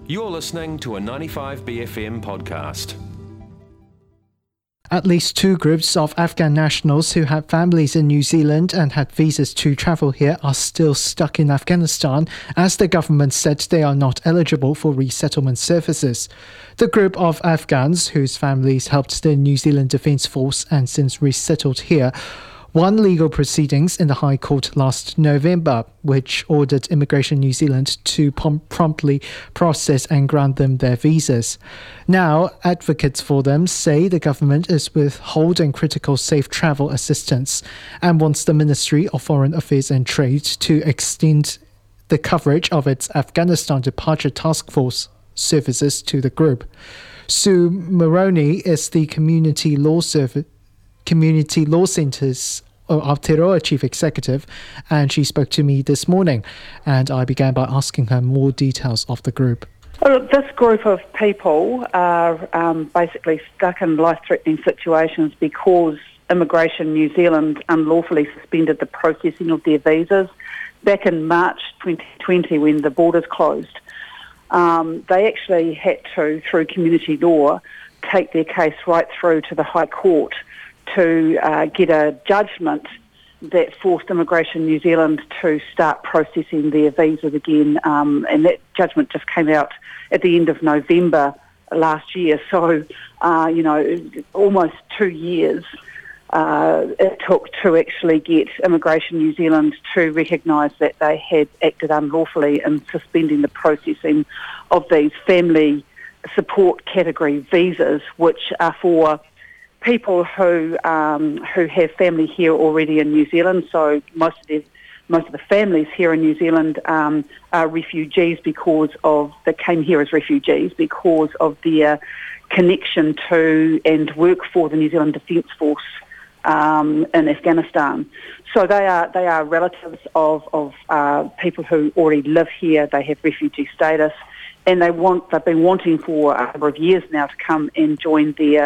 You're listening to a 95BFM podcast. At least two groups of Afghan nationals who had families in New Zealand and had visas to travel here are still stuck in Afghanistan, as the government said they are not eligible for resettlement services. The group of Afghans whose families helped the New Zealand Defence Force and since resettled here won legal proceedings in the High Court last November, which ordered Immigration New Zealand to promptly process and grant them their visas. Now, advocates for them say the government is withholding critical safe travel assistance and wants the Ministry of Foreign Affairs and Trade to extend the coverage of its Afghanistan Departure Task Force services to the group. Sue Moroney is the Community Law Centre's Aotearoa Chief Executive, and she spoke to me this morning, and I began by asking her more details of the group. Well, this group of people are basically stuck in life-threatening situations because Immigration New Zealand unlawfully suspended the processing of their visas back in March 2020 when the borders closed. They actually had to, through community law, take their case right through to the High Court to get a judgment that forced Immigration New Zealand to start processing their visas again, and that judgment just came out at the end of November last year. So, almost 2 years it took to actually get Immigration New Zealand to recognise that they had acted unlawfully in suspending the processing of these family support category visas, which are for people who have family here already in New Zealand. So most of the families here in New Zealand are refugees they came here as refugees because of their connection to and work for the New Zealand Defence Force in Afghanistan. So they are relatives of people who already live here. They have refugee status, and they've been wanting for a number of years now to come and join their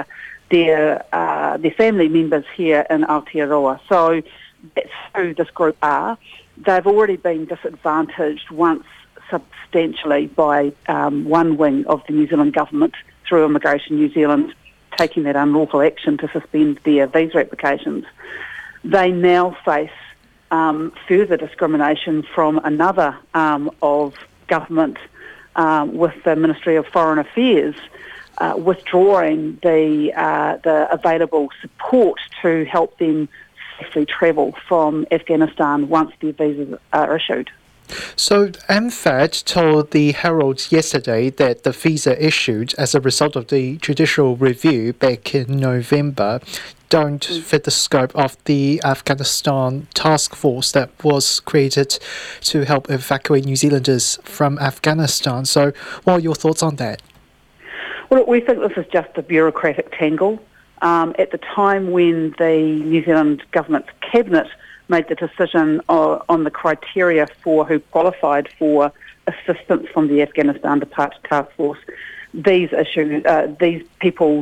family members here in Aotearoa. So that's who this group are. They've already been disadvantaged once substantially by one wing of the New Zealand government through Immigration New Zealand taking that unlawful action to suspend their visa applications. They now face further discrimination from another arm of government with the Ministry of Foreign Affairs withdrawing the available support to help them safely travel from Afghanistan once their visas are issued. So MFAD told the Herald yesterday that the visa issued as a result of the judicial review back in November don't fit the scope of the Afghanistan task force that was created to help evacuate New Zealanders from Afghanistan. So what are your thoughts on that? Well, we think this is just a bureaucratic tangle. At the time when the New Zealand government's cabinet made the decision on the criteria for who qualified for assistance from the Afghanistan Departure Task Force, these people,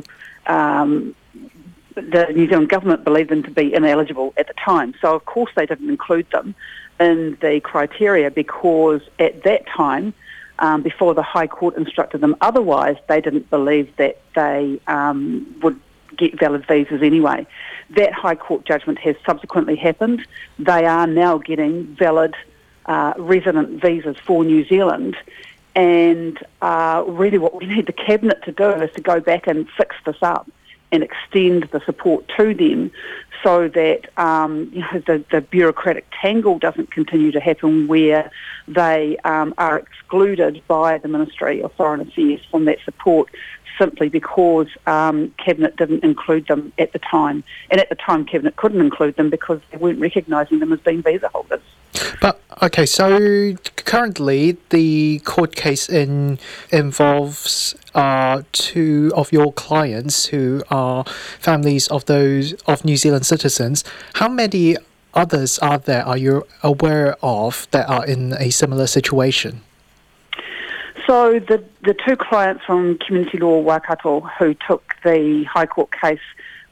the New Zealand government believed them to be ineligible at the time. So, of course, they didn't include them in the criteria because at that time, before the High Court instructed them otherwise, they didn't believe that they would get valid visas anyway. That High Court judgment has subsequently happened. They are now getting valid resident visas for New Zealand, and really what we need the Cabinet to do is to go back and fix this up and extend the support to them so that the bureaucratic tangle doesn't continue to happen where they are excluded by the Ministry of Foreign Affairs from that support simply because Cabinet didn't include them at the time. And at the time, Cabinet couldn't include them because they weren't recognising them as being visa holders. But, okay, so currently the court case involves two of your clients who are families of New Zealand citizens. How many others are you aware of that are in a similar situation? So the two clients from Community Law Waikato who took the High Court case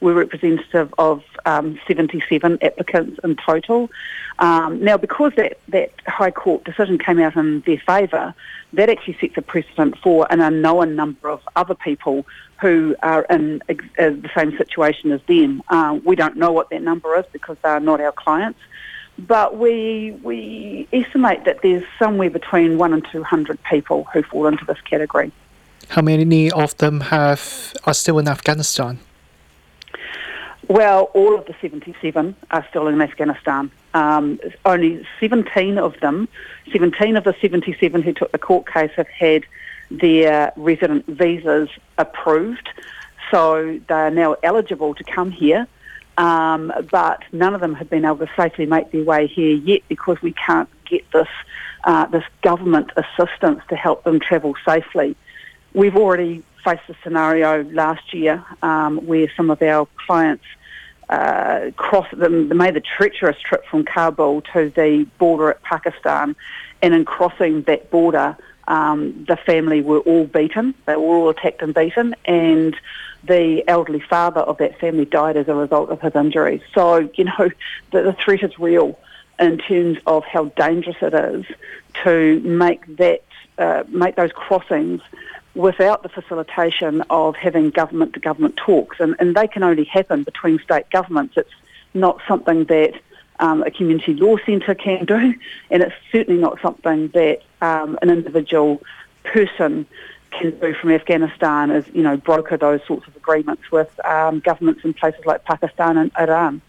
We're representative of 77 applicants in total. Now, because that High Court decision came out in their favour, that actually sets a precedent for an unknown number of other people who are in the same situation as them. We don't know what that number is because they are not our clients, but we estimate that there's somewhere between 100 and 200 people who fall into this category. How many of them are still in Afghanistan? Well, all of the 77 are still in Afghanistan. Only 17 of the 77 who took the court case have had their resident visas approved, so they are now eligible to come here, but none of them have been able to safely make their way here yet because we can't get this government assistance to help them travel safely. We've already faced a scenario last year where some of our clients made the treacherous trip from Kabul to the border at Pakistan, and in crossing that border, the family were all beaten. They were all attacked and beaten, and the elderly father of that family died as a result of his injuries. So, the threat is real in terms of how dangerous it is to make those crossings without the facilitation of having government-to-government talks. And they can only happen between state governments. It's not something that a community law centre can do, and it's certainly not something that an individual person can do from Afghanistan, is, broker those sorts of agreements with governments in places like Pakistan and Iran.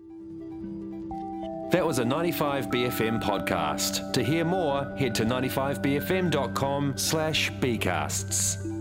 That was a 95BFM podcast. To hear more, head to 95bfm.com/bcasts.